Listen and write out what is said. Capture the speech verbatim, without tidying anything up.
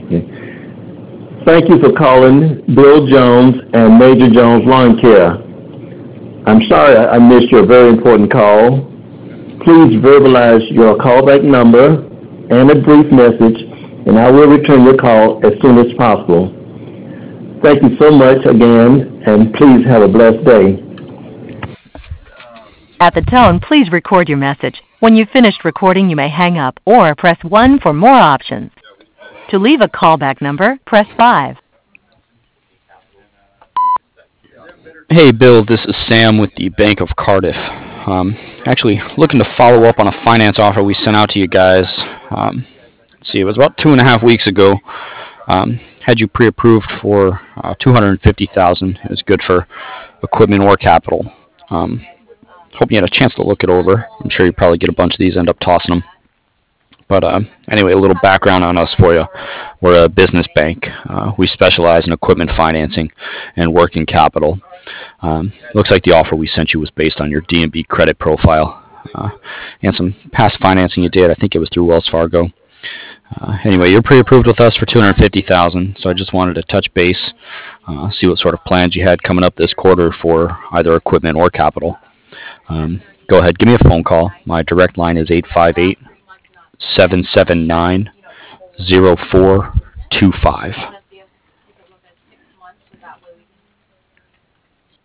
Thank you for calling Bill Jones and Major Jones Lawn Care. I'm sorry I missed your very important call. Please verbalize your callback number and a brief message, and I will return your call as soon as possible. Thank you so much again, and please have a blessed day. At the tone, please record your message. When you've finished recording, you may hang up or press one for more options. To leave a callback number, press five. Hey, Bill, this is Sam with the Bank of Cardiff. Um, actually, looking to follow up on a finance offer we sent out to you guys. Um, let's see, it was about two and a half weeks ago. Um, had you pre-approved for uh, two hundred fifty thousand dollars. It was good for equipment or capital. Um, hope you had a chance to look it over. I'm sure you probably get a bunch of these, end up tossing them. But uh, anyway, a little background on us for you. We're a business bank. Uh, we specialize in equipment financing and working capital. Um, looks like the offer we sent you was based on your D and B credit profile uh, and some past financing you did. I think it was through Wells Fargo. Uh, anyway, you're pre-approved with us for two hundred fifty thousand dollars, so I just wanted to touch base, uh, see what sort of plans you had coming up this quarter for either equipment or capital. Um, go ahead, give me a phone call. My direct line is eight five eight, seven seven nine, zero four two five.